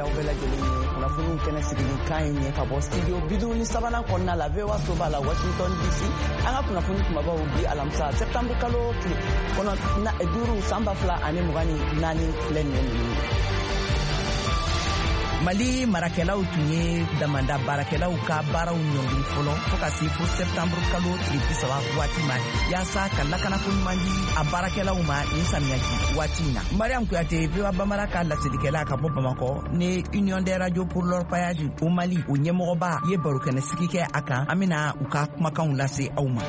aw bɛɛ lajɛlen ye kunnafoniw kɛnɛ sigili kan ye ka bɔ studio 73 kɔnɔna la VOA so b'a la Washington DC. An ka kunnafoni kumabaw bi alamisa septembre kalo tile kɔnɔ 5 san 2024 filɛ nin ye. Mali marakɛlaw tun ye damanda baarakɛlaw ka baaraw ɲɔngiri fɔlɔ fo ka se fo septembre kalo tile 30 waati ma yaasa ka lakanako ɲuman di a baarakɛlaw ma ni samiyaji waati in na. Mariam Kuyate VOA Bambara ka laselikɛla ka bɔ Bamakɔ ni Union des radios pour l'orpaillage au Mali o ɲɛmɔgɔba ye barokɛnɛ sigi kɛ a kan. An bɛna u ka kumakanw lase aw ma.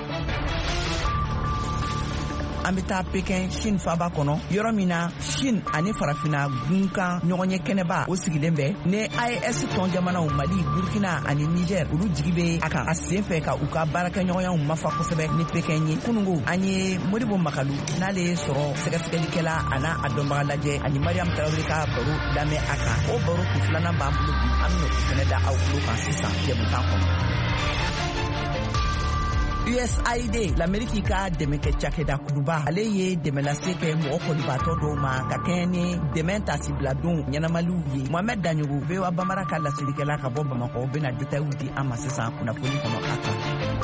An bɛ taa Pekin Chine faaba kɔnɔ yɔrɔ min na Chine ani farafina gunkan ɲɔgɔn ye kɛnɛba o sigilen bɛ ni AES tɔn jamanaw Mali, Burkina ani Niger olu jigi bɛ a kan a sen fɛ ka u ka baarakɛɲɔgɔnyaw mafa kosɛbɛ ni Pekin ye. Kunungo an ye Modibo Makalu n'ale ye sɔrɔ sɛgɛsɛgɛlikɛla a n'a a dɔnbaga lajɛ ani Mariam Tarawele ka baro lamɛn a kan. O baro kun filanan b'an bolo bi an bɛna o fɛnɛ da aw tulo kan sisan jɛmukan kɔnɔ. USAID l'Amérique ka dɛmɛ kɛ cakɛda kuluba ale ye dɛmɛ lase kɛ mɔgɔ kɔlibatɔ dɔw ma ka kɛɲɛ ni dɛmɛ tasibila don ɲɛnamaliw ye. Mohamed Danyogo VOA Bambara ka laselikɛla ka bɔ Bamakɔ bɛna détails di an ma sisan kunnafoni kɔnɔ a kan.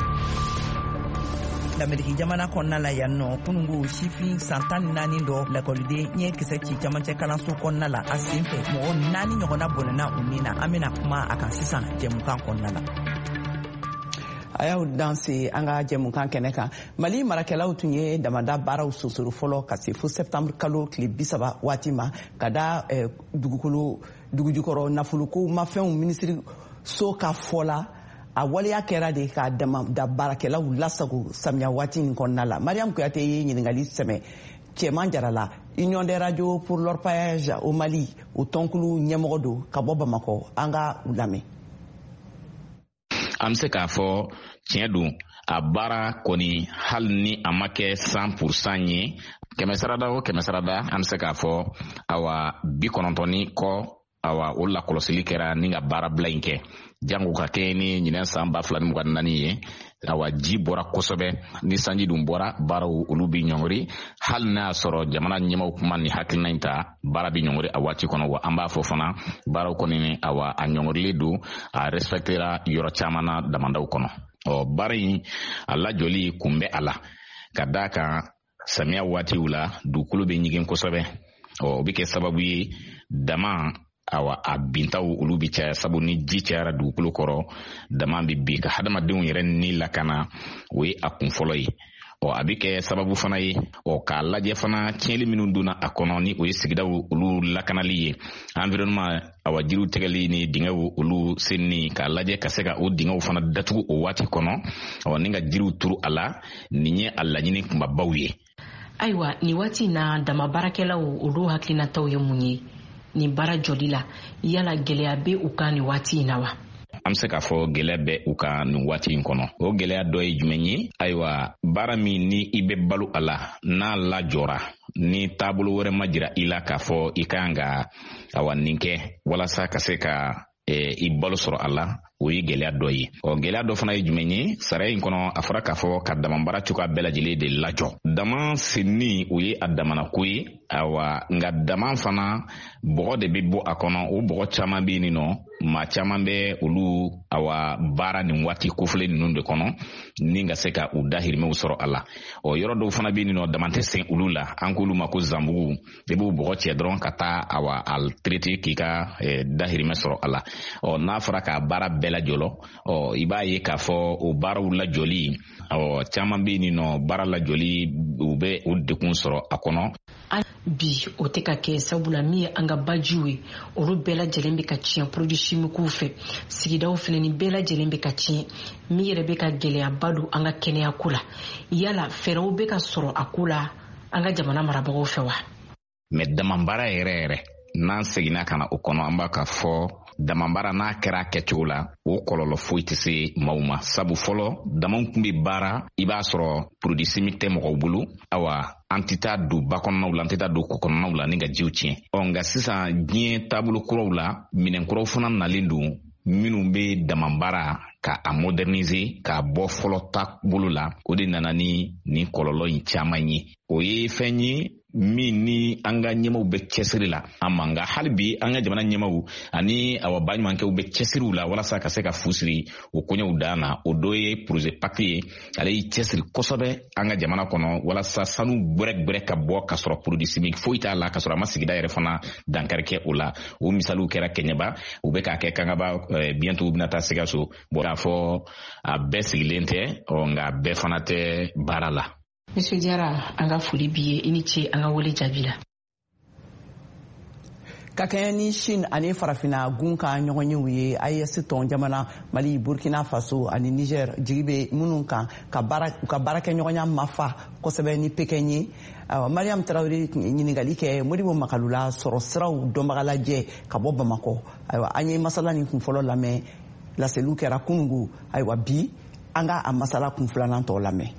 L'Amérique jamana kɔnɔna la yan nɔ kunungo sifin san 14 dɔ lakɔliden ɲɛ kisɛ ci camancɛ kalanso kɔnɔna la a sen fɛ mɔgɔ 4 ɲɔgɔnna bɔnɛna u ni na. An bɛna kuma a kan sisan jɛmukan kɔnɔna la. A y'aw danse an ka jɛmukan kɛnɛ kan. Mali marakɛlaw tun ye damada baaraw sosoro fɔlɔ ka se fo septembre kalo tile 30 waati ma ka da dugujukɔrɔ nafolokow mafɛnw minisiri so ka fɔ la a waleya kɛra de ka damada baarakɛlaw lasago samiya waati nin kɔnɔna la. Mariam Kuyate ye ɲiningali sɛmɛ Cɛman Jarala Union des radios pour l'orpaillage au Mali o tɔnkulu ɲɛmɔgɔ don ka bɔ Bamakɔ. An ka u lamɛn. An bɛ se k'a fɔ tiɲɛ don a baara kɔni hali ni a ma kɛ 100% ye kɛmɛsarada o kɛmɛsarada an bɛ se k'a fɔ awa 90 kɔ awa o lakɔlɔsili kɛra ni ka baara bila in kɛ jango ka kɛ ni ɲinɛ san 2024 ye awa ji bɔra kosɛbɛ ni sanji dun bɔra baaraw olu bi ɲɔngiri hali n'a y'a sɔrɔ jamana ɲɛmaw kuma ni hakilina in ta baara bi ɲɔngiri a waati kɔnɔ wa an b'a fɔ fana baaraw kɔni awa a ɲɔngirilen don a respectera yɔrɔ caman na damandaw kɔnɔ. Baara in a lajɔli kun bɛ a la ka d'a kan samiya waatiw la dugukolo bɛ ɲigin kosɛbɛ o bɛ kɛ sababu ye dama awa a bintaw olu bi caya sabu ni ji cayara dugukolo kɔrɔ dama bi bin ka hadamadenw yɛrɛ ni lakana o ye a kun fɔlɔ ye. A bɛ kɛ sababu fana ye k'a lajɛ fana tiɲɛli minnu donna a kɔnɔ ni o ye sigidaw olu lakanali ye environnement awa jiriw tigɛli ni dingɛw olu senni k'a lajɛ ka se ka o dingɛw fana datugu o waati kɔnɔ ni ka jiriw turu a la nin ye a laɲini kunbabaw ye. Ayiwa ni waati na dama baarakɛlaw olu hakilinataw ye mun ye ni baara jɔli la yala gɛlɛya bɛ u kan ni waati in na wa? An bɛ se k'a fɔ gɛlɛya bɛ u kan nin waati in kɔnɔ. O gɛlɛya dɔ ye jumɛn ye? Ayiwa baara min ni i bɛ balo a la n'a lajɔra ni taabolo wɛrɛ ma jira i la k'a fɔ i kan ka awa nin kɛ walasa ka se ka i balo sɔrɔ a la o ye gɛlɛya dɔ ye. Gɛlɛya dɔ fana ye jumɛn ye? Sariya in kɔnɔ a fɔra k'a fɔ ka damabara cogoya bɛɛ lajɛlen de lajɔ. Dama senni o ye a damana ko ye awa nka dama fana bɔgɔ de bɛ bɔ a kɔnɔ o bɔgɔ caman bɛ yen nɔ maa caman bɛ olu awa baara nin waati kofɔlen ninnu de kɔnɔ ni ka se ka u dahirimɛw sɔrɔ a la. Yɔrɔ dɔw fana bɛ yen nɔ dama tɛ sen olu la an k'olu ma ko zanbugu i b'o bɔgɔ cɛ dɔrɔn ka taa awa a traiter k'i ka dahirimɛ sɔrɔ a la. N'a fɔra k'a baara bɛɛ lajɔlɔ i b'a ye k'a fɔ o baaraw lajɔli caman bɛ yen nɔ baara lajɔli u bɛ o dekun sɔrɔ a kɔnɔ. Bi o tɛ ka kɛ sabula min ye an ka bajiw ye olu bɛɛ lajɛlen bɛ ka tiɲɛ produits chimiques fɛ sigidaw fana ni bɛɛ lajɛlen bɛ ka tiɲɛ min yɛrɛ bɛ ka gɛlɛyaba don an ka kɛnɛya ko la yala fɛɛrɛw bɛ ka sɔrɔ a ko la an ka jamana marabagaw fɛ wa? Mais damabara yɛrɛ n'an seginna ka na o kɔnɔ an b'a ka fɔ damabara n'a kɛra kɛcogo la o kɔlɔlɔ foyi tɛ se maaw ma sabu fɔlɔ damaw kun bɛ baara i b'a sɔrɔ produit chimique tɛ mɔgɔw bolo awa an tɛ taa don ba kɔnɔnaw la an tɛ taa don kɔ kɔnɔnaw la ni ka jiw tiɲɛ. Nka sisan diɲɛ taabolo kuraw la minɛn kuraw fana nalen don minnu bɛ damabara ka a moderniser k'a bɔ fɔlɔ taabolo la o de nana ni nin kɔlɔlɔ in caman ye. O ye fɛn ye min ni an ka ɲɛmaw bɛ cɛsiri la an ma nka hali bi an ka jamana ɲɛmaw ani awa baɲumankɛw bɛ cɛsiriw la walasa ka se ka fusiri o koɲɛw dan na. O dɔ ye projet PAC ye, ale y'i cɛsiri kosɛbɛ an ka jamana kɔnɔ walasa sanu gbɛrɛgbɛrɛ ka bɔ ka sɔrɔ produit chimique foyi t'a la, ka sɔrɔ a ma sigida yɛrɛ fana dankari kɛ o la. O misaliw kɛra Kɛɲɛba, u bɛ k'a kɛ Kangaba, bientôt u bɛna taa Sikaso. Bon k'a fɔ a bɛɛ sigilen tɛ nka a bɛɛ fana tɛ baara la. Monsieur Diarra, an ka foli b'i ye, i ni ce an ka wele jaabi la. Ka kɛɲɛ ni Chine ani farafina gun ka ɲɔgɔnyew ye AES tɔn jamana Mali, Burkina Faso ani Niger jigi bɛ minnu kan ka baarakɛɲɔgɔnya mafa kosɛbɛ ni Pekin ye. Mariam Traoré ɲininkali kɛ Modibo Makalula sɔrɔ siraw dɔnbaga lajɛ ka bɔ Bamakɔ. Ayiwa, an ye masala ni kunfɔlɔ lamɛn, laseliw kɛra kunungu. Ayiwa, bi an ka a masala kunfilanan tɔ lamɛn.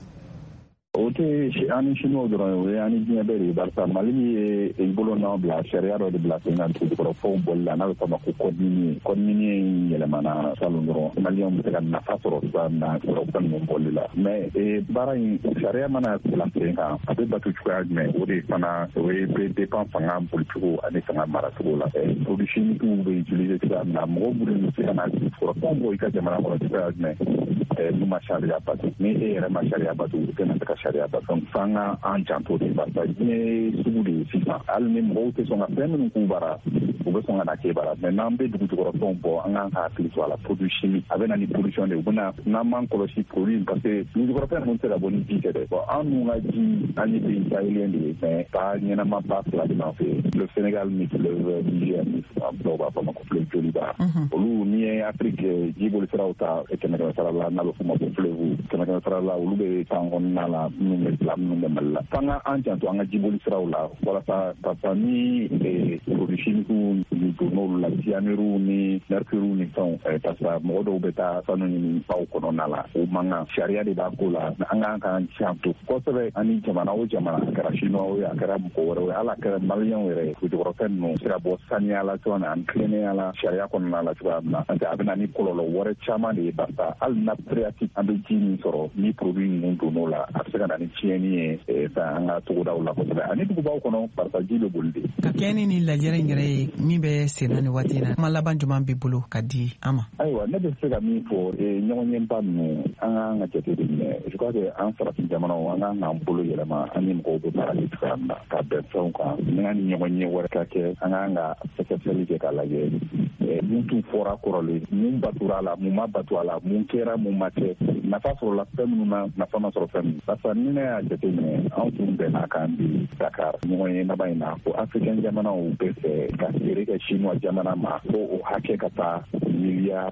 O tɛ ani Chinois dɔrɔn o ye ani diɲɛ bɛɛ de ye barisa Mali ye i bolo n'aw bila sariya dɔ de bila sen kan dugukɔrɔfɛnw bɔli la n'a bɛ fɔ a ma ko code minier in yɛlɛmana salon dɔrɔn Maliyɛnw bɛ se ka nafa sɔrɔ cogoya min na fɛn ninnu bɔli la mais baara in sariya mana bila sen kan a bɛ bato cogoya jumɛn o de fana o ye bɛ dépend fanga bolicogo ani fanga maracogo la produits chimiques bɛ utiliser cogoya min na mɔgɔw bɛ se ka na dugukɔrɔfɛnw bɔ i ka jamana kɔnɔ cogoya jumɛn n'u ma sariya bato ni e yɛrɛ ma sariya bato u tɛna se ka sariya bato f'an ka an janto de barisa diɲɛ sugu de ye sisan hali ni mɔgɔw tɛ sɔn ka fɛn minnu k'u bara u bɛ sɔn ka na k'e bara mais n'an bɛ dugukɔrɔfɛnw bɔ an kan ka hakili to a la produit chimique a bɛ na ni pollution de ye u bɛna n'an m'an kɔlɔsi produit parce que dugukɔrɔfɛn ninnu tɛ ka bɔ ni ji tɛ dɛ bon an dun ka ji an ye pays sahélien de ye mais pas ɲɛnama ba fila de b'an fɛ le Sénégal ni fleuve Niger ni dɔw b'a fɔ ma ko fleuve Joliba olu n'i ye Afrique jiboli siraw ta kɛmɛ sara la n'a bɛ fɔ ma ko fleuve kɛmɛ sara la olu bɛ kan kɔnɔna la minnu bɛ bila minnu bɛ Mali la f'an ka an janto an ka jiboli siraw la walasa parce ni produits chimiques ni donn'olu la cyanure ni mercure ni fɛnw parce que mɔgɔ dɔw bɛ taa sanu ɲini baw kɔnɔna la o man kan sariya de b'a ko la an kan k'an janto kosɛbɛ ani jamana o jamana a kɛra Chinois ye a kɛra mɔgɔ wɛrɛ ye hali a kɛra Maliyɛnw yɛrɛ dugukɔrɔfɛn ninnu sira bɔ saniya la cogoya min na ani tilennenya la sariya kɔnɔna la cogoya min na a bɛ na ni kɔlɔlɔ wɛrɛ caman de ye barisa hali nappe phréatique an bɛ ji min sɔrɔ ni produit ninnu donn'o la a bɛ se ka na ni tiɲɛni ye an ka togodaw la kosɛbɛ ani dugubaw kɔnɔ barisa ji bɛ boli de. Ka kɛɲɛ ni lajɛrɛ in yɛrɛ ye min bɛ sen na ni waati in na kuma laban jumɛn b'i bolo ka di an ma. Ayiwa ne bɛ se ka min fɔ ɲɔgɔnɲɛba ninnu an k'an ka jate de minɛ je crois que an farafin jamanaw an k'an k'an bolo yɛlɛma an ni mɔgɔw bɛ baara kɛ cogoya min na ka bɛn fɛnw kan ni an ni ɲɔgɔn ɲɛ wɛrɛ ka kɛ an k'an ka sɛgɛsɛgɛli kɛ k'a lajɛ mun tun fɔra kɔrɔlen mun batura a la mun ma batu a la mun kɛra mun ma kɛ nafa sɔrɔla fɛn minnu na nafa ma sɔrɔ fɛn min barisa ni ne y'a jate minɛ anw tun bɛnna kan bi Dakar ɲɔgɔn ye laban in na ko africain jamanaw bɛ fɛ ka feere kɛ Chinois jamana ma ko o hakɛ ka taa miliyari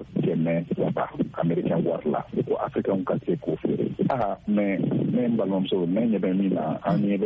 300 américain wari la ko africain ka se k'o feere mais ne balimamuso ne ɲɛ bɛ min na an ɲɛ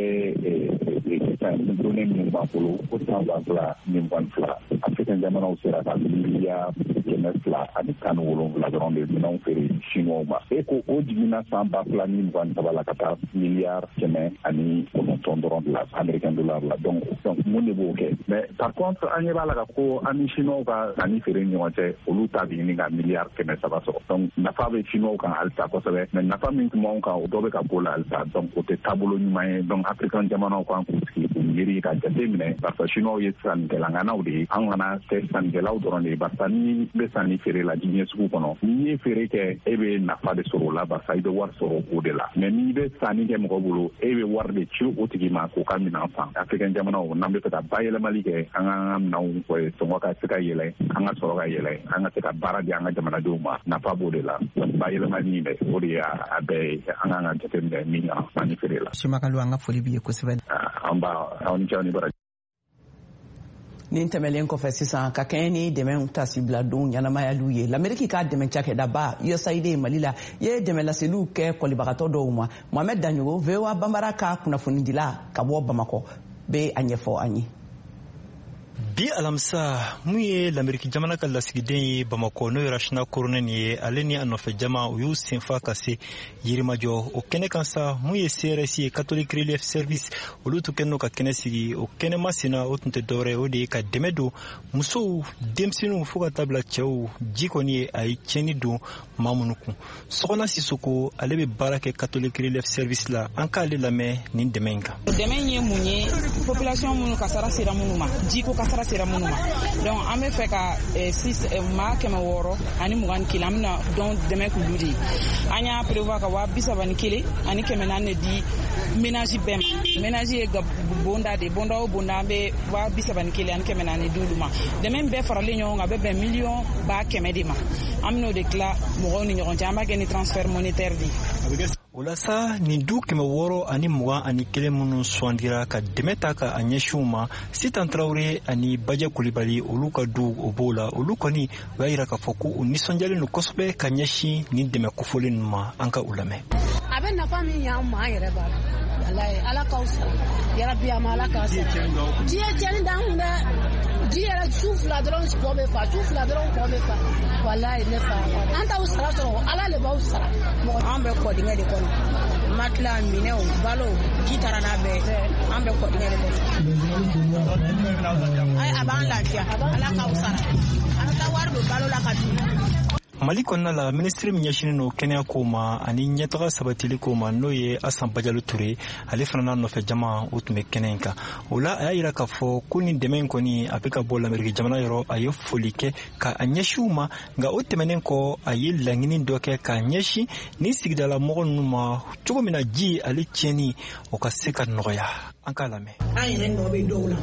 bɛ données minnu b'an bolo ko 120 22 africain jamanaw sera ka miliyari 200 ani 17 dɔrɔn de minɛnw feere Chinois ma e ko o jiginna san 2023 la ka taa miliyari 100 ani 9 dɔrɔn de la américain dollar la donc mun de b'o kɛ mais par contre an ɲɛ b'a la ka ko an ni Chinois ka sanni feere ni ɲɔgɔn cɛ olu ta bɛ ɲini ka miliyari 300 sɔrɔ donc nafa bɛ Chinois kan halisa kosɛbɛ mais nafa min tun b'anw kan o dɔ bɛ ka bɔ la halisa donc o tɛ taabolo ɲuman ye donc africain jamanaw kan k'u sigi k'u miiri ka jate minɛ parce que Chinois ye sannikɛlaŋanaw de ye an kana kɛ sannikɛlaw dɔrɔn de ye barisa ni bɛ sanni feere la diɲɛ sugu kɔnɔ n'i ye feere kɛ e bɛ nafa de sɔrɔ o la barisa i bɛ wari sɔrɔ o de la mais n'i bɛ sanni kɛ mɔgɔ bolo e bɛ wari de ci o tigi ma k'o ka minɛn san africain jamanaw n'an bɛ fɛ ka bayɛlɛmali kɛ an ka minɛnw sɔngɔ ka se ka yɛlɛ an ka sɔrɔ ka yɛlɛ an ka se ka baara di an ka jamanadenw ma nafa b'o de la bayɛlɛmali in dɛ o de y'a bɛɛ ye an kan ka jateminɛ min kan sanni feere la. Makalu an ka foli b'i ye kosɛbɛ. Aw ni ce aw ni baraji. Nin tɛmɛlen kɔfɛ sisan ka kɛɲɛ ni dɛmɛ tasibiladon ɲɛnamayaliw ye l'Amérique ka dɛmɛ cakɛdaba USAID Mali la ye dɛmɛ laseliw kɛ kɔlibagatɔ dɔw ma Mohamed Danyogo VOA Bambara ka kunnafonidila ka bɔ Bamakɔ bɛ a ɲɛfɔ an ye. bi alamsa mun ye l'Amérique jamana ka lasigiden ye Bamako no rashna koronen ye ale ni anofe jama u yu senfa ka se yirimajɔ o kɛnɛ kan sa mun ye CRS ye Catholic Relief Service olu tun kɛnɛ ka kɛnɛ sigi o kɛnɛ masina o tun tɛ dɔwɛrɛ o de ye ka dɛmɛ don musow denmisɛnninw fo ka tabla cɛw ji kɔni ye a ye tiɲɛni don maa minnu kun Sɔgɔna Sisoko ale bɛ baara kɛ Catholic Relief Service la an k'ale lamɛn nin dɛmɛ in kan. Dɛmɛ ye mun ye population minnu kasara sera minnu ma jiko kasara sera minnu ma donc an bɛ fɛ ka maa 600 ani 21 an bɛna dɔn dɛmɛ k'ulu de ye an y'a prévoir ka 31 ani 400 de di ménage bɛɛ ma ménage ye bonda de bonda o bonda an bɛ 31 ani 400 di olu ma dɛmɛ bɛɛ faralen ɲɔgɔn kan a bɛ bɛn 1,100,000 de ma an bɛn'o de tila mɔgɔw ni ɲɔgɔn cɛ an b'a kɛ ni transfert monétaire de ye. O la sa nin du 600 ani 21 minnu sugandira ka dɛmɛ ta ka a ɲɛsinw ma Sitan Traoré ani Bajɛ Kulibali olu ka du o b'o la olu kɔni o y'a yira k'a fɔ ko u nisɔndiyalen don kosɛbɛ ka ɲɛsin nin dɛmɛ kofɔlen ninnu ma an ka u lamɛn. A bɛ nafa min y'an ma an yɛrɛ b'a la walayi ala k'aw sara yarabi a ma ala k'a sara ji ye tiɲɛni d'an kun dɛ ji yɛrɛ su 2 dɔrɔn kɔ bɛ fa su 2 dɔrɔn kɔ bɛ fa walayi ne fa an t'aw sara sɔrɔ ala le b'aw sara an bɛ kɔdingɛ de kɔnɔ matela minɛnw balo ji taara n'a bɛɛ an bɛ kɔdingɛ de kɔnɔ a b'an lafiya ala k'aw sara an bɛ taa wari don balo la ka di. Mali kɔnɔna la ministre min ɲɛsinnen no kɛnɛya ko ma ani ɲɛtaga sabatili ko ma n'o ye Asan Bajalo Ture ale fana n'a nɔfɛ jama o tun bɛ kɛnɛ in kan o la a y'a yira k'a fɔ ko nin dɛmɛ in kɔni a bɛ ka bɔ l'Amérique jamana yɔrɔ a ye foli kɛ ka a ɲɛsin u ma nka o tɛmɛnen kɔ a ye laɲini dɔ kɛ k'a ɲɛsin ni sigidala mɔgɔ ninnu ma cogo min na ji ale tiɲɛni o ka se ka nɔgɔya an k'a lamɛn. An yɛrɛ nɔ bɛ dɔw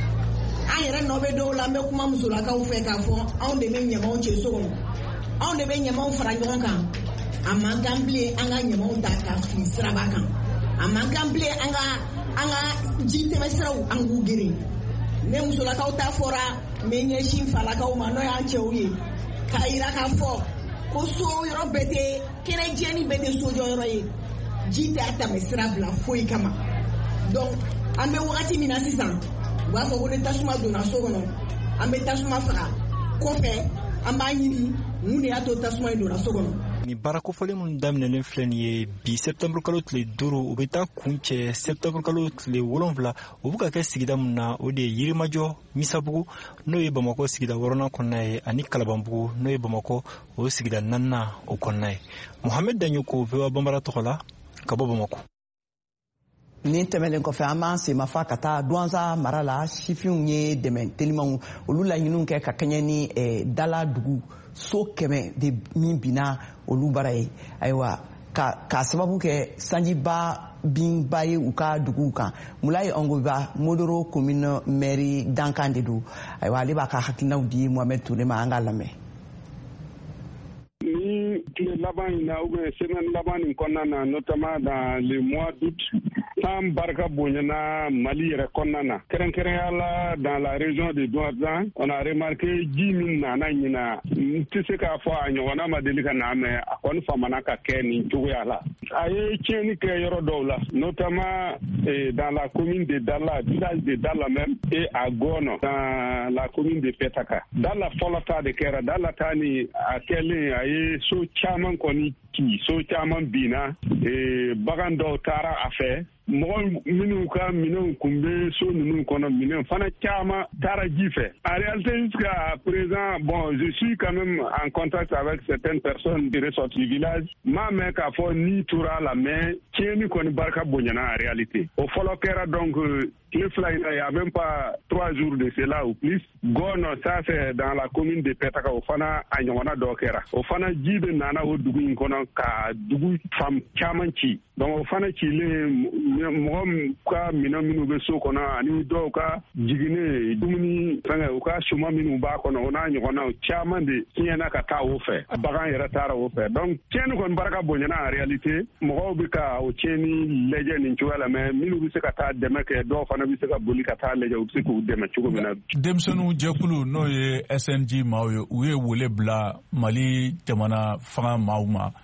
la an bɛ kuma musolakaw fɛ k'a fɔ anw de bɛ ɲamaw cɛ so kɔnɔ anw de bɛ ɲamaw fara ɲɔgɔn kan a man kan bilen an ka ɲamaw ta ka fili siraba kan a man kan bilen an ka ji tɛmɛ siraw an k'u geren ne musolakaw ta fɔra n bɛ ɲɛsin falakaw ma n'o y'an cɛw ye k'a yira k'a fɔ ko so yɔrɔ bɛɛ tɛ kɛnɛ jɛni bɛɛ tɛ sojɔ yɔrɔ ye ji tɛ a tɛmɛ sira bila foyi kama donc an bɛ wagati min na sisan u b'a fɔ ko ni tasuma donna so kɔnɔ an bɛ tasuma faga kɔfɛ an b'a ɲini mun de y'a to tasuma in donna so kɔnɔ. Ni baara kofɔlen minnu daminɛlen filɛ nin ye bi septembre kalo tile 5 u bɛ taa kun cɛ septembre kalo tile 7 u bɛ ka kɛ sigida min na o de ye Yirimajɔ Misabugu n'o ye Bamako sigida 4nan kɔnɔna ye ani Kalabanbugu n'o ye Bamako o sigida 4nan o kɔnɔna ye. Mohamed Danyoko VOA Bambara tɔgɔ la ka bɔ Bamako. Nin tɛmɛlen kɔfɛ an b'an semafa ka taa Douentza mara la sifinw ye dɛmɛ telimanw olu laɲiniw kɛ ka kɛɲɛ ni dala dugu so 100 de min binna olu bara ye ayiwa ka sababu kɛ sanjiba binba ye u ka duguw kan Mulayi Ongoba Modoro commune mairie dankan de don ayiwa ale b'a ka hakilinaw di Mohamed Touré ma an ka lamɛn. Tile laban in na ou bien semaine laban in kɔnɔna na notamment dans le mois d'août san barika bonyana Mali yɛrɛ kɔnɔna na kɛrɛnkɛrɛnya la dans la région de Douentza on a remarqué ji min nana ɲina n tɛ se k'a fɔ a ɲɔgɔnna ma deli ka na mais a kɔni famana ka kɛ nin cogoya la a ye tiɲɛni kɛ yɔrɔ dɔw la notamment dans la commune de Dala village de Dala même et à Gono dans la commune de Petaka Dala fɔlɔ ta de kɛra Dala ta ni a kɛlen a ye so caman kɔni ci so caman binna bagan dɔw taara a fɛ mɔgɔ minnu ka minɛnw kun bɛ so ninnu kɔnɔ minɛn fana caman taara ji fɛ en réalité jusqu'à présent bon je suis quand même en contact avec certaines personnes de ressorties du village m'a mɛn k'a fɔ ni tora la mais tiɲɛni kɔni barika bonyana en réalité o fɔlɔ kɛra donc tile fila in na il y a même pas 3 jours de cela ou plus Gono ça c'est dans la commune de Petaka o fana a ɲɔgɔnna dɔ kɛra o fana ji bɛ nana o dugu in kɔnɔ ka dugu fan caman ci donc o fana cilen mɔgɔ ka minɛn minnu bɛ so kɔnɔ ani dɔw ka jiginne dumuni fɛngɛ u ka suman minnu b'a kɔnɔ o n'a ɲɔgɔnnaw caman de tiɲɛna ka taa o fɛ bagan yɛrɛ taara o fɛ donc tiɲɛni kɔni barika bonyana en réalité mɔgɔw bɛ ka o tiɲɛni lajɛ nin cogoya la mais minnu bɛ se ka taa dɛmɛ kɛ dɔw fana bɛ se ka boli ka taa lajɛ u bɛ se k'u dɛmɛ cogo min na. Denmisɛnninw jɛkulu n'o ye SNG maaw ye u ye wele bila Mali jamana fanga maaw ma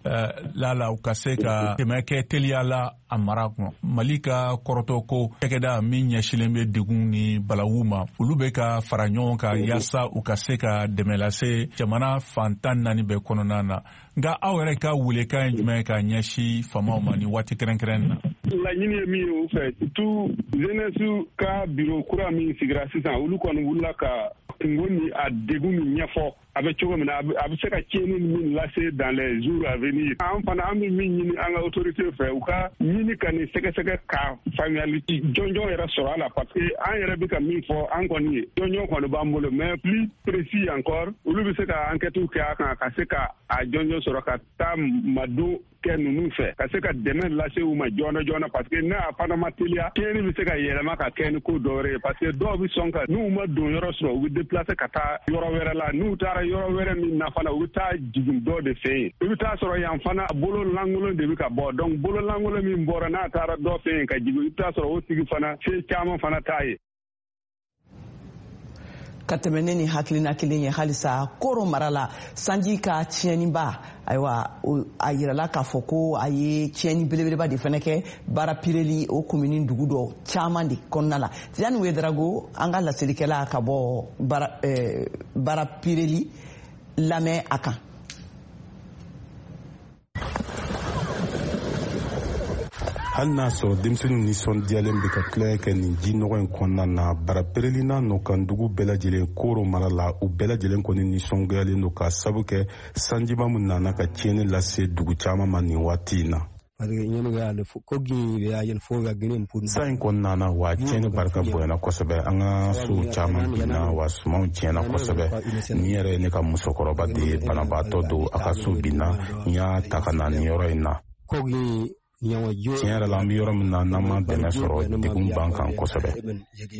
la u ka se ka tɛmɛ kɛ teliya la a mara kɔnɔ. Mali ka kɔrɔtɔ ko cakɛda min ɲɛsilen bɛ degun ni balawu ma olu bɛ ka fara ɲɔgɔn kan yaasa u ka se ka dɛmɛ lase jamana fan 14 bɛɛ kɔnɔna na. Nka aw yɛrɛ ka welekan ye jumɛn ka ɲɛsi faamaw ma ni waati kɛrɛnkɛrɛn na? Laɲini ye min ye u fɛ surtout jeunesse ka bureau kura min sigira sisan olu kɔni wulila ka kungo ni a degun min ɲɛfɔ a bɛ cogo min na a bɛ se ka tiɲɛni min lase dans les jours à venir. An fana an bɛ min ɲini an ka autorité fɛ u ka ɲini ka nin sɛgɛsɛgɛ ka faamuyali jɔnjɔn yɛrɛ sɔrɔ a la parce que an yɛrɛ bɛ ka min fɔ an kɔni ye jɔnjɔn kɔni b'an bolo mais plus précis encore olu bɛ se ka enquête kɛ a kan ka se ka a jɔnjɔn sɔrɔ ka taa madon kɛ ninnu fɛ ka se ka dɛmɛ lase u ma joona joona parce que n'a fana ma teliya tiɲɛni bɛ se ka yɛlɛma ka kɛ ni ko dɔ wɛrɛ ye parce que dɔw bɛ sɔn ka n'u ma don yɔrɔ sɔrɔ u bɛ déplacer ka taa yɔrɔ wɛrɛ la n'u taara yɔrɔ wɛrɛ min na fana u bɛ taa jigin dɔ de fɛ yen i bɛ taa sɔrɔ yan fana bolo lankolon de bɛ ka bɔ donc bolo lankolon min bɔra n'a taara dɔ fɛ yen ka jigin i bɛ taa sɔrɔ o tigi fana se caman fana t'a ye. Ka tɛmɛ ne ni hakilina kelen ye halisa Koro mara la sanji ka tiɲɛniba ayiwa a yirala k'a fɔ ko a ye tiɲɛni belebeleba de fɛnɛ kɛ baara pireli o komini dugu dɔ caman de kɔnɔna la. Tidiane Ouedraogo an ka lasirikɛla ka bɔ baara pireli lamɛn a kan. hali n'a sɔrɔ denmisɛnninw nisɔndiyalen bɛ ka tulonkɛ kɛ nin ji nɔgɔ in kɔnɔna na barapereli n'a nɔkan dugu bɛɛ lajɛlen Koro mara la u bɛɛ lajɛlen kɔni nisɔngɔyalen don ka sabu kɛ sanjiba min nana ka tiɲɛni lase dugu caman ma nin waati in na. San in kɔnɔna na wa tiɲɛni barika bonyana kosɛbɛ an ka so caman binna wa sumanw tiɲɛna kosɛbɛ nin yɛrɛ ye ne ka musokɔrɔba de ye banabaatɔ don a ka so binna n y'a ta ka na nin yɔrɔ in na. Tiɲɛ yɛrɛ la an bɛ yɔrɔ min na n'an ma dɛmɛ sɔrɔ degun b'an kan kosɛbɛ.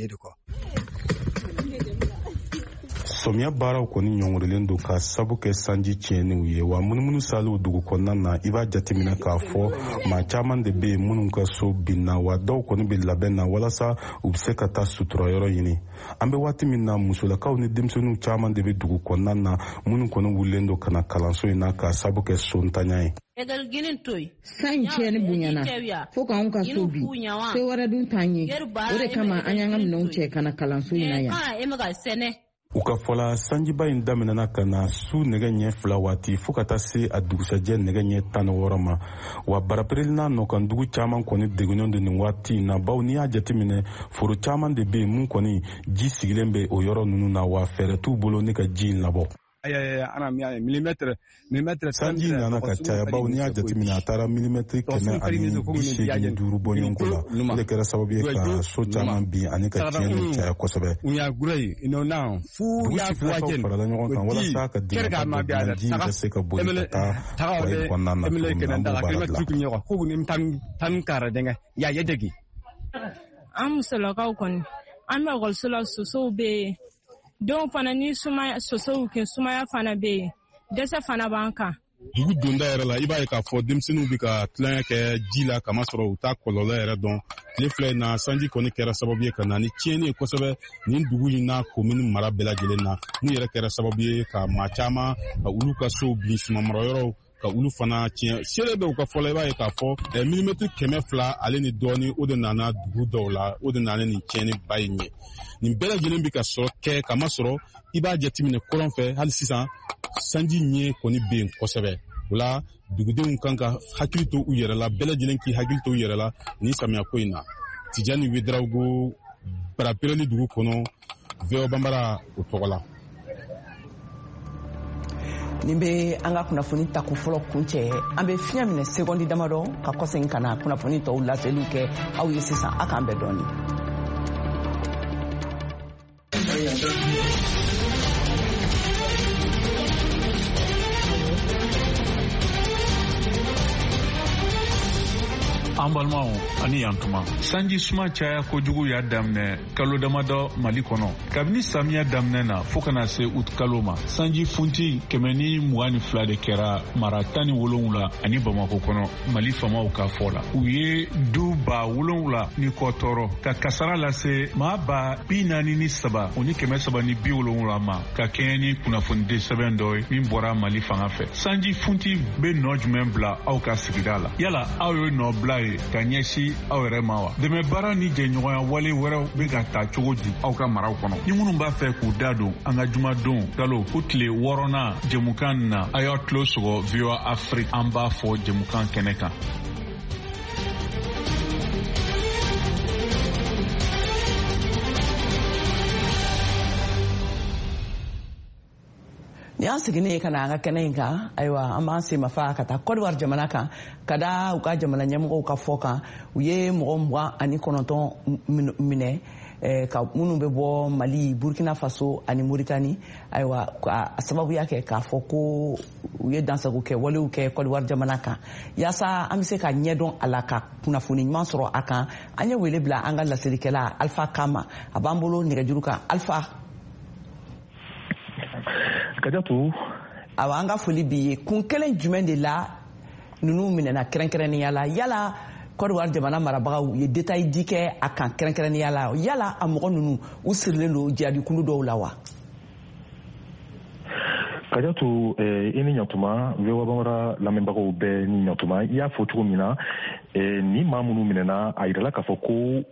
Sɔmiya baaraw kɔni ɲɔngirilen don ka sabu kɛ sanji tiɲɛniw ye wa munumunu saliw dugu kɔnɔna na i b'a jateminɛ k'a fɔ maa caman de bɛ yen minnu ka so binna wa dɔw kɔni bɛ labɛn na walasa u bɛ se ka taa sutura yɔrɔ ɲini. An bɛ waati min na musolakaw ni denmisɛnninw caman de bɛ dugu kɔnɔna na minnu kɔni wulilen don ka na kalanso in na ka sabu kɛ so ntanya ye. San tiɲɛni bonyana fo k'anw ka so bi se wɛrɛ dun t'an ye o de kama an y'an ka minɛnw cɛ ka na kalanso in na yan. U ka fɔla sanjiba in daminɛna ka na su nɛgɛ ɲɛ 2 waati fo ka taa se a dugusajɛ nɛgɛ ɲɛ 16 ma wa barapereli n'a nɔkan dugu caman kɔni degunnen don nin waati in na bawo n'i y'a jateminɛ foro caman de bɛ yen mun kɔni ji sigilen bɛ o yɔrɔ ninnu na wa fɛɛrɛ t'u bolo ne ka ji in labɔ. Sanji nana ka caya bawo n'i y'a jateminɛ a taara milimetiri 185 bɔ ɲɔgɔn ko la o de kɛra sababu ye ka so caman bin ani ka tiɲɛni caya kosɛbɛ. Dugu sifinnakaw farala ɲɔgɔn kan walasa ka dɛmɛ ka don ji ka se ka boli ka taa foyer kɔnɔna na cogo min na an b'o baara dilan. An musolakaw kɔni an bɛ ekɔliso la sosow bɛ yen. Dɔw fana ni sosow kɛ sumaya fana bɛ yen dɛsɛ fana b'an kan. Dugu donda yɛrɛ la i b'a ye k'a fɔ denmisɛnninw bɛ ka tulonkɛ kɛ ji la kamasɔrɔ u t'a kɔlɔlɔ yɛrɛ dɔn. Tile fila in na sanji kɔni kɛra sababu ye ka na ni tiɲɛni ye kosɛbɛ nin dugu in na komini mara bɛɛ lajɛlen na mun yɛrɛ kɛra sababu ye ka maa caman ka olu ka so bin sumamarayɔrɔw ka olu fana tiɲɛ seere dɔw ka fɔlɔ i b'a ye k'a fɔ milimetiri 200 ale ni dɔɔni o de nana dugu dɔw la o de nana nin tiɲɛni ba in ye. Nin bɛɛ lajɛlen bɛ ka sɔrɔ kɛ kamasɔrɔ i b'a jateminɛ kɔrɔn fɛ hali sisan sanji ɲɛ kɔni bɛ yen kosɛbɛ o la dugudenw kan ka hakili to u yɛrɛ la bɛɛ lajɛlen k'i hakili to u yɛrɛ la nin samiya ko in na. Tidiane Ouedraogo barapereli dugu kɔnɔ VOA Bambara o tɔgɔ la. Nin bɛ an ka kunnafoni ta ko fɔlɔ kuncɛ an bɛ fiɲɛ minɛ sekondi damadɔ ka kɔsegin ka na kunnafoni tɔw laseliw kɛ aw ye sisan a k'an bɛɛ dɔɔnin. an balimaw ani yantuma sanji suma caya kojugu y'a daminɛ kalo damadɔ Mali kɔnɔ kabini samiya daminɛ na fo kana se ut kalo ma sanji funti 122 de kɛra mara 17 ani Bamako kɔnɔ Mali famaw ka fɔ la u ye du 7,000 ni kɔ tɔɔrɔ ka kasara lase maa 43 o ni 370 ma ka kɛɲɛ ni kunnafonidi sɛbɛn dɔ ye min bɔra Mali fanga fɛ sanji funti be nɔ jumɛn bila aw ka sigida la yala aw ye nɔ bila ye ka ɲɛsi aw yɛrɛ ma wa dɛmɛ baara ni jɛɲɔgɔnya wale wɛrɛw be ka ta cogo di aw ka maraw kɔnɔ ni minnu b'a fɛ k'u da don an ka jumadon galo ko tile 6nan jɛmukan na a y'aw tulo sɔgɔ VOA Afrique an b'a fɔ jɛmukan kɛnɛ kan. ni an seginnen ka na an ka kɛnɛ in kan ayiwa an b'an semafa ka taa Côte d'Ivoire jamana kan ka da u ka jamana ɲɛmɔgɔw ka fɔ kan u ye mɔgɔ 29 minɛ ka minnu bɛ bɔ Mali, Burkina Faso ani Mauritanie ayiwa a sababuya kɛ k'a fɔ ko u ye dansago kɛ walew kɛ Côte d'Ivoire jamana kan yaasa an bɛ se ka ɲɛdɔn a la ka kunnafoni ɲuman sɔrɔ a kan an ye wele bila an ka lasirikɛla Alpha Kama a b'an bolo nɛgɛjuru kan Alpha. Kajatu awa an ka foli bi ye kun kelen jumɛn de la ninnu minɛna kɛrɛnkɛrɛnnenya la yala Côte d'Ivoire jamana marabagaw ye détail di kɛ a kan kɛrɛnkɛrɛnnenya la yala a mɔgɔ ninnu u sirilen don jihadikulu dɔw la wa. Kajatu i ni ɲatuma VOA Bambara lamɛnbagaw bɛɛ ni ɲatuma i y'a fɔ cogo min na ni maa minnu minɛna a yirala k'a fɔ ko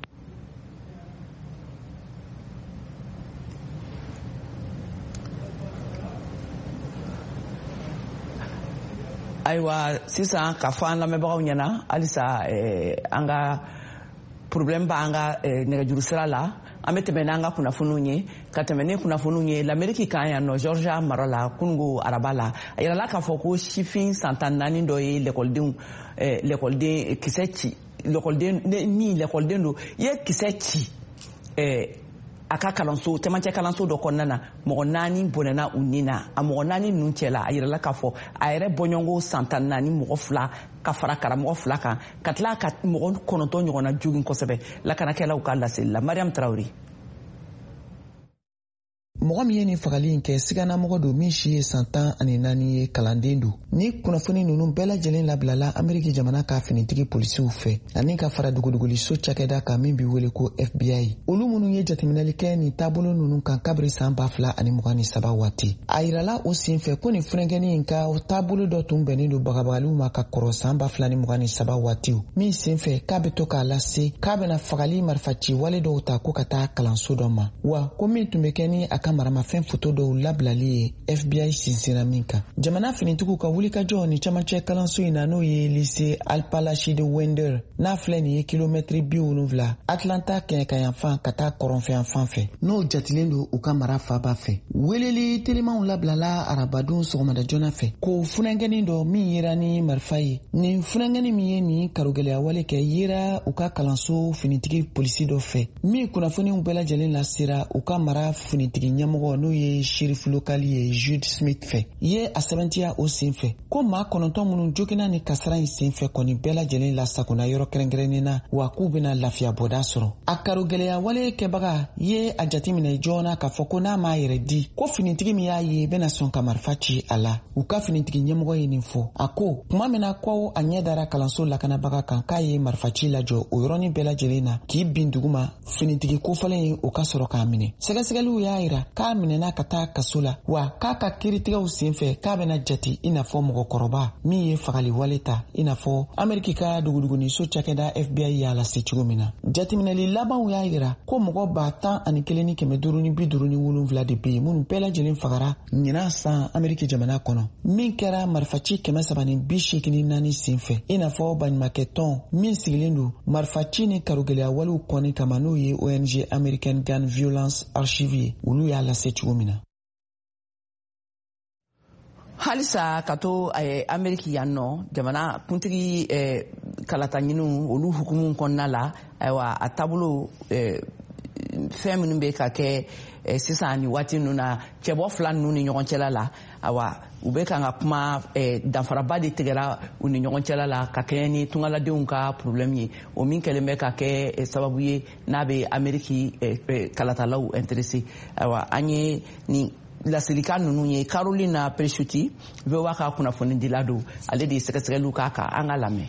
ayiwa sisan ka fɔ an lamɛnbagaw ɲɛna halisa an ka problème b'an ka nɛgɛjuru sira la an bɛ tɛmɛ n'an ka kunnafoniw ye ka tɛmɛ ni kunnafoniw ye l'Amérique kan yan nɔ Georgia mara la kunungo araba la a yirala k'a fɔ ko sifin san 14 dɔ ye l'école kisɛ ci l'école don ye kisɛ ci a ka kalanso cɛmancɛ kalanso dɔ kɔnɔna na mɔgɔ 4 bɔnɛna u ni na a mɔgɔ 4 ninnu cɛla a yirala k'a fɔ a yɛrɛ bɔɲɔgɔnko san 14 mɔgɔ 2 ka fara karamɔgɔ 2 kan ka tila ka mɔgɔ 9 ɲɔgɔnna jogin kosɛbɛ lakanakɛlaw ka laseli la Mariam Traoré. mɔgɔ min ye nin fagali in kɛ siganamɔgɔ don min si ye san 14 ye kalanden don ni kunnafoni ninnu bɛɛ lajɛlen labilala Ameriki jamana ka finitigi polisiw fɛ ani ka fara dugudugoliso cakɛda kan min bɛ wele ko FBI olu minnu ye jateminɛli kɛ nin taabolo ninnu kan kabiri san 2023 waati a yirala o senfɛ ko nin furenkɛni in ka taabolo dɔ tun bɛnnen don bagabagaliw ma ka kɔrɔ san 2023 waatiw min senfɛ k'a bɛ to k'a lase k'a bɛna fagali marifaci wale dɔw ta ko ka taa kalanso dɔ ma wa ko min tun bɛ kɛ ni a ka maramafɛn foto dɔw labilali ye FBI sinsira min kan jamana finitigiw ka wulikajɔ ni camancɛ kalanso in na n'o ye lycée Alpalachide Wender n'a filɛ nin ye kilomɛtiri 70 Atlanta kɛɲɛkayanfan ka taa kɔrɔnfɛyanfan fɛ n'o jatilen don u ka mara faaba fɛ weleli telimanw labilala arabadon sɔgɔmada joona fɛ ko funankɛni dɔ min yera ni marifa ye nin funankɛni min ye nin karogɛlɛya wale kɛ yera u ka kalanso finitigi polisi dɔ fɛ min kunnafoniw bɛɛ lajɛlen lasera u ka mara finitigi ɲɛmɔgɔ n'o ye sheriff lokali ye Jude Smith fɛ ye a sɛbɛntiya o senfɛ ko maa 9 minnu jogina ni kasara in senfɛ kɔni bɛɛ lajɛlen lasagona yɔrɔ kɛrɛnkɛrɛnnen na wa k'u bɛna lafiya bɔda sɔrɔ a karogɛlɛya wale kɛbaga ye a jateminɛ joona k'a fɔ ko n'a m'a yɛrɛ di ko finitigi min y'a ye bɛna sɔn ka marifa ci a la u ka finitigi ɲɛmɔgɔ ye nin fɔ a ko kuma min na ko a ɲɛ dara kalanso lakanabaga kan k'a ye marifa ci lajɔ o yɔrɔnin bɛɛ lajɛlen na k'i bin duguma finitigi kofɔlen ye o ka sɔrɔ k'a minɛ sɛgɛsɛgɛliw y'a yira k'a minɛna ka taa kaso la wa k'a ka kiiritigɛw senfɛ k'a bɛna jate i n'a fɔ mɔgɔkɔrɔba min ye fagali wale ta i n'a fɔ Ameriki ka duguduguniso cakɛda FBI y'a lase cogo min na jateminɛli labanw y'a yira ko mɔgɔ 10,557 de bɛ yen minnu bɛɛ lajɛlen fagara ɲinan san Ameriki jamana kɔnɔ min kɛra marifaci 384 senfɛ i n'a fɔ baɲumankɛ tɔn min sigilen don marifaci ni karogɛlɛya walew kɔni kama n'o ye ONG American Gun Violence Archive ye olu y'a lase cogo min na halisa ka to Ameriki yan nɔ jamana kuntigi kalata ɲiniw olu hukumu kɔnɔna la ayiwa a taabolo fɛn minnu bɛ ka kɛ sisan ni waati ninnu na cɛbɔ fila ninnu ni ɲɔgɔn cɛla la awa u bɛ kan ka kuma danfaraba de tigɛra u ni ɲɔgɔn cɛla la ka kɛɲɛ ni tungaladenw ka problème ye o min kɛlen bɛ ka kɛ sababu ye n'a bɛ Ameriki kalatalaw intéressé awa an ye ni lasirikan ninnu ye Carolina Presutti VOA ka kunnafoni dila don ale de ye sɛgɛsɛgɛliw k'a kan an ka lamɛn.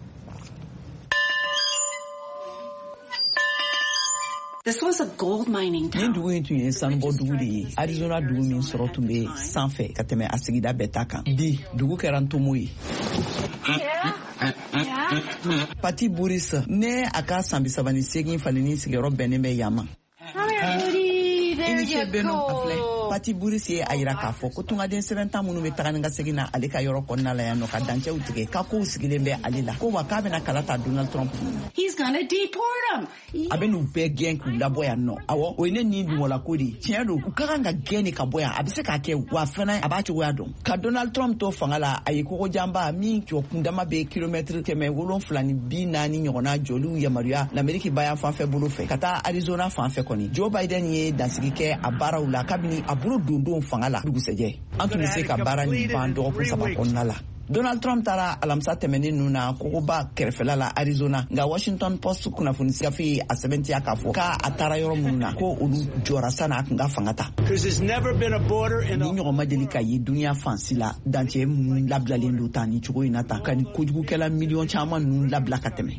This was a gold mining town. Nin dugu in tun ye sanubɔ dugu de ye. Arizona dugu min sɔrɔ tun bɛ sanfɛ ka tɛmɛ a sigida bɛɛ ta kan. Bi dugu kɛra ntomo ye. Pati Boris ne a ka san 38 falenni sigiyɔrɔ bɛnnen bɛ yan ma. Pati Boris ye a yira k'a fɔ ko tungaden 7 tan minnu bɛ taga ni ka segin na ale ka yɔrɔ kɔnɔna la yan nɔ ka dancɛw tigɛ ka kow sigilen bɛ ale la ko wa k'a bɛna kala ta Donald Trump. He's gonna deport him. A bɛ n'u bɛɛ gɛn k'u labɔ yan nɔ. Awɔ o ye ne ni dunwala ko de tiɲɛ don u ka kan ka gɛn de ka bɔ yan a bɛ se k'a kɛ wa fana a b'a cogoya dɔn. Ka Donald Trump to fanga la a ye kogojanba min jɔ kundama bɛ kilomɛtiri 740 ɲɔgɔnna jɔliw yamaruya l'Amérique bayan fanfɛ bolo fɛ ka taa Arizona fanfɛ kɔni. Joe Biden ye dansigi kɛ a baaraw la kabini a bolo dondon fanga la dugusɛjɛ an tun bɛ se ka baara nin ban dɔgɔkun 3 kɔnɔna la. Donald Trump taara alamisa tɛmɛnen ninnu na kogoba kɛrɛfɛla la Arizona nka Washington Post kunnafoni sigafe a sɛbɛntiya k'a fɔ k'a taara yɔrɔ minnu na ko olu jɔra san'a kun ka fanga ta. Ni ɲɔgɔn ma deli ka ye duniya fansi la dancɛ minnu labilalen don tan ni cogo in na tan ka ni kojugukɛla miliyɔn caman ninnu labila ka tɛmɛ.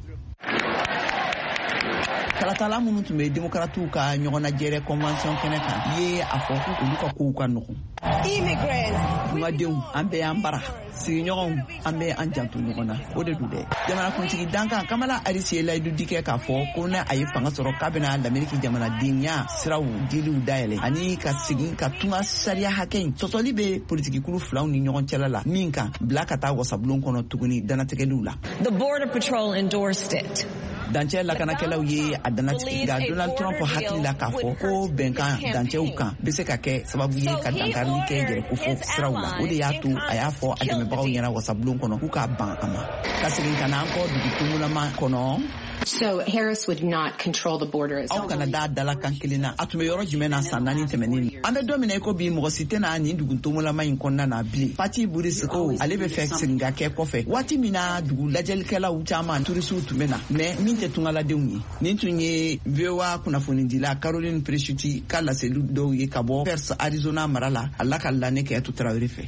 Kalatala minnu tun bɛ démocratiw ka ɲɔgɔnnajɛrɛ convention kɛnɛ kan ye a fɔ ko olu ka kow ka nɔgɔn. Tungadenw an bɛɛ y'an bara sigiɲɔgɔnw an bɛ an janto ɲɔgɔn na o de don dɛ. Jamanakuntigi dankan Kamala Harris ye layidu di kɛ k'a fɔ ko n'a a ye fanga sɔrɔ k'a bɛna l'Amérique jamanadenya siraw diliw dayɛlɛ ani ka segin ka tunga sariya hakɛ in sɔsɔli bɛ politikikulu filaw ni ɲɔgɔn cɛla la min kan bila ka taa wasabulon kɔnɔ tuguni danatigɛliw la. The Border Patrol endorsed it. Dancɛ lakanakɛlaw ye a danatigɛ nka Donald Trump hakili la k'a fɔ ko bɛnkan dancɛw kan bɛ se ka kɛ sababu ye ka dankarili kɛ yɛrɛkofɔ siraw la o de y'a to a y'a fɔ a dɛmɛbagaw ɲɛna wasabulon kɔnɔ k'u k'a ban a ma ka segin ka na an kɔ dugutungulama kɔnɔ. So Harris would not control the border. Aw kana da dala kan kelen na a tun bɛ yɔrɔ jumɛn na san 4 tɛmɛnen an bɛ don min na i ko bi mɔgɔ si tɛna nin dugutungulama in kɔnɔna na bilen. Pati Boris ko ale bɛ fɛ segin ka kɛ kɔfɛ waati min na dugu lajɛlikɛlaw caman turisiw tun bɛ na mais min tɛ tungaladenw ye. Nin tun ye VOA kunnafonidila Caroline Presutti ka laseliw dɔw ye ka bɔ Perth Arizona mara la Allah ka lanɛ kɛ to Traoré fɛ.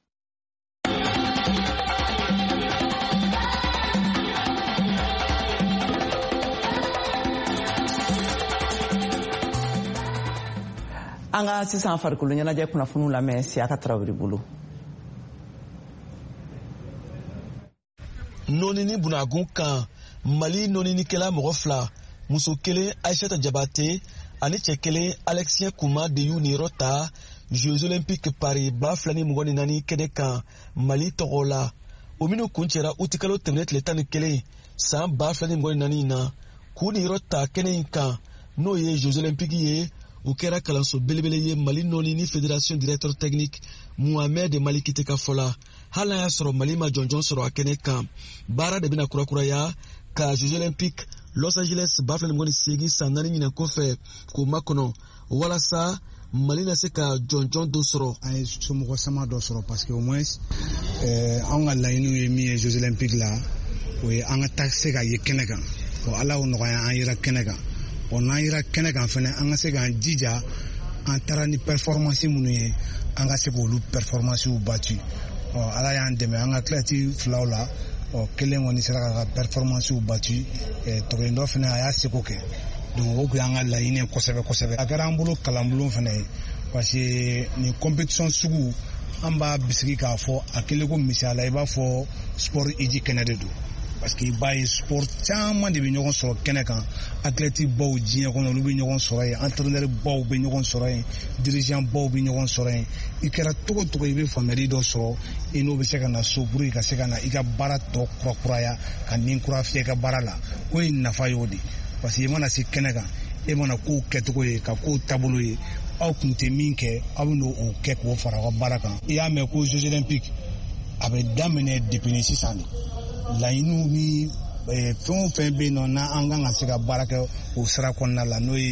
An ka sisan farikolo ɲɛnajɛ kunnafoniw lamɛn Siyaka Traoré bolo. Nonini bunagun kan Mali noninikɛla mɔgɔ 2 muso 1 Aïssata Diabaté ani cɛ 1 Alexien Kouma de y'u niyɔrɔ ta Jeux Olympiques Paris 2024 kɛnɛ kan Mali tɔgɔ la. O minnu kun cɛra uti kalo tɛmɛnen tile 11 san 2024 na k'u niyɔrɔ ta kɛnɛ in kan n'o ye Jeux Olympiques ye. U kɛra kalanso belebele ye Mali nɔni ni Fédération Directeur Technique Mohamed Mali Kite ka fɔ la. Hali n'a y'a sɔrɔ Mali ma jɔnjɔn sɔrɔ a kɛnɛ kan baara de bɛna kurakuraya ka Jeux Olympiques Los Angeles 2028 san 4 ɲinɛ kɔfɛ k'o makɔnɔ walasa Mali na se ka jɔnjɔn dɔ sɔrɔ. An ye somɔgɔ sama dɔ sɔrɔ parce que au moins anw ka laɲiniw ye min ye Jeux Olympiques la o ye an ka taa se ka ye kɛnɛ kan Ala y'o nɔgɔya an yera kɛnɛ kan. N'an yera kɛnɛ kan fɛnɛ an ka se k'an jija an taara ni performance minnu ye an ka se k'olu performancew batu. Ala y'an dɛmɛ an ka kilasi filaw la kelen kɔni sera ka performancew batu tɔgɔyen dɔ fɛnɛ a y'a seko kɛ donc o kun y'an ka laɲini kosɛbɛ kosɛbɛ. A kɛra an bolo kalanbulon fɛnɛ ye parce que ni compétition sugu an b'a bisigi k'a fɔ a kelen ko misaliya i b'a fɔ sport hiji kɛnɛ de don. Parce que b'a ye sport caman de bɛ ɲɔgɔn sɔrɔ kɛnɛ kan athlète baw diɲɛ kɔnɔ olu bɛ ɲɔgɔn sɔrɔ yen entraîneur baw bɛ ɲɔgɔn sɔrɔ yen dirigeant baw bɛ ɲɔgɔn sɔrɔ yen i kɛra cogo cogo i bɛ faamuyali dɔ sɔrɔ i n'o bɛ se ka na so pour que ka se ka na i ka baara tɔ kurakuraya ka nin kura fiyɛ i ka baara la o ye nafa y'o de parce que i mana se kɛnɛ kan e mana kow kɛcogo ye ka kow taabolo ye aw kun tɛ min kɛ aw bɛ n'o kɛ k'o fara aw ka baara kan i y'a mɛn ko Jeux Olympiques a bɛ daminɛ depuis ni sisan de. Laɲiniw ni fɛn o fɛn bɛ yen nɔ n'an kan ka se ka baara kɛ o sira kɔnɔna la n'o ye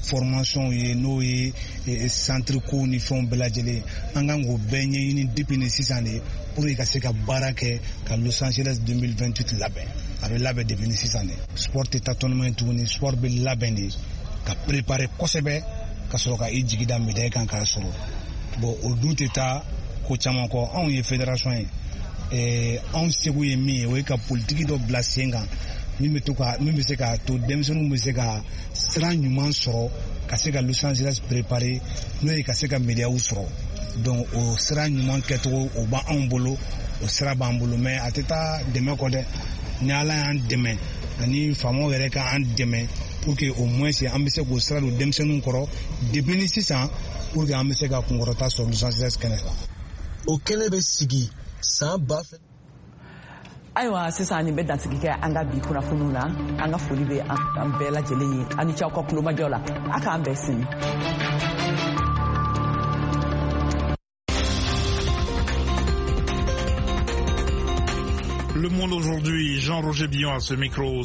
formation ye n'o ye centre ko ni fɛnw bɛɛ lajɛlen an kan k'o bɛɛ ɲɛɲini depuis ni sisan de pour que ka se ka baara kɛ ka Los Angeles 2028 labɛn a bɛ labɛn depuis ni sisan de sport tɛ taa tournament tuguni sport bɛ labɛn de ka préparer kosɛbɛ ka sɔrɔ ka i jigi da médaille kan k'a sɔrɔ bon o dun tɛ taa ko caman kɔ anw ye fédération ye anw segu ye min ye o ye ka politique dɔ bila sen kan min bɛ se ka to denmisɛnninw bɛ se ka sira ɲuman sɔrɔ ka se ka Los Angeles préparer n'o ye ka se ka médailles sɔrɔ donc o sira ɲuman kɛcogo o b'anw bolo o sira b'an bolo mais a tɛ taa dɛmɛ kɔ dɛ ni Ala y'an dɛmɛ ani faamaw yɛrɛ ka an dɛmɛ pour que au moins an bɛ se k'o sira don denmisɛnninw kɔrɔ depuis ni sisan pour que an bɛ se ka kunkɔrɔta sɔrɔ Los Angeles kɛnɛ kan. O kɛnɛ bɛ sigi san ba fɛ. Ayiwa sisan nin bɛ dansigi kɛ an ka bi kunnafoniw na an ka foli bɛ an bɛɛ lajɛlen ye ani cɛw ka kulomajɔ la a k'an bɛɛ sini. Le Monde aujourd'hui, Jean-Roger Billon à ce micro.